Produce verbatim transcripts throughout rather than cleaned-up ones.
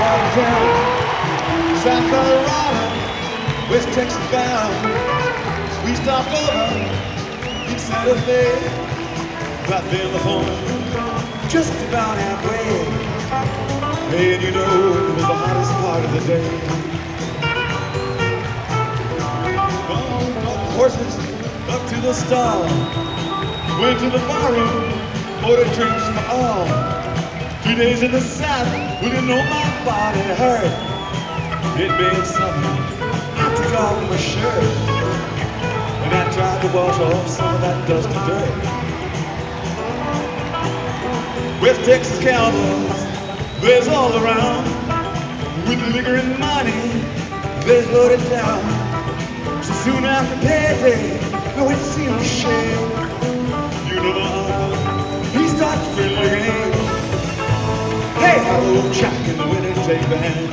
out of town, South Colorado, West Texas bound. We stopped over in Santa Fe, got there the phone just about halfway. Hey, and you know it was the hottest part of the day. Well, got the horses up to the stall, went to the barroom, ordered drinks for all. Two days in the South, we didn't know my body hurt. It made something. I took off my shirt and I tried to wash off some of that dust and dirt. West Texas cowboys, there's all around. With liquor and money, they loaded down. So soon after payday, I went to see him shake. You know my uncle, he started to feel the game. Hey, hello, Jack in the winter take band.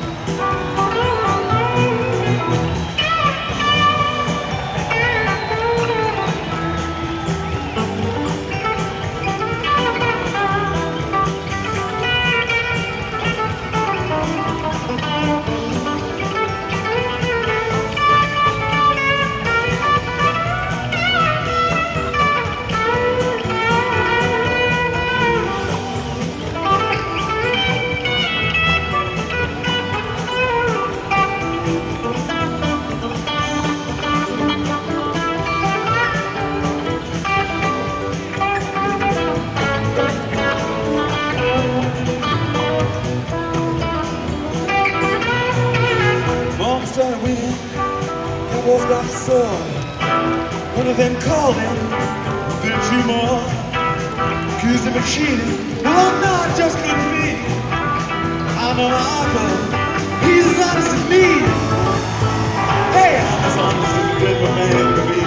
Started winning, Cowboys got sore. One of them called him, then two more accused him of cheating. Well, no, it just couldn't be. I know my uncle, he's as honest as me. Hey, I'm as honest as a good man can be.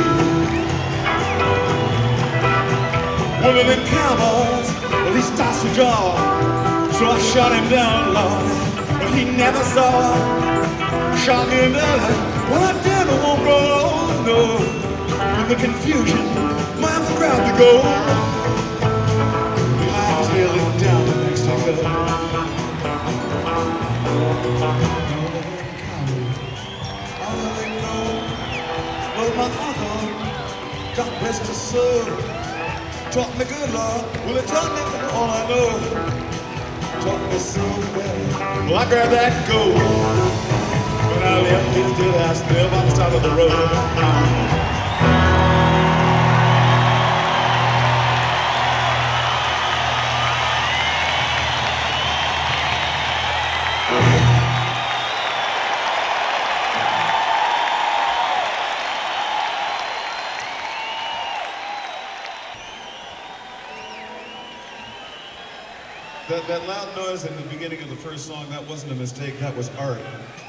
One of them cowboys, well, he starts to draw, so I shot him down, Lord, but he never saw. Shot me another, well, I never won't go on, no. In the confusion, my uncle grabbed the gold. I was kneeling down the next to go. All they know, Lord, my uncle, God rest his soul, taught me good, Lord. Well, it taught me all I know. Taught me so well. Well, I grabbed that gold. When I left his dead ass there by the side of the road. That, that loud noise in the beginning of the first song, that wasn't a mistake, that was art.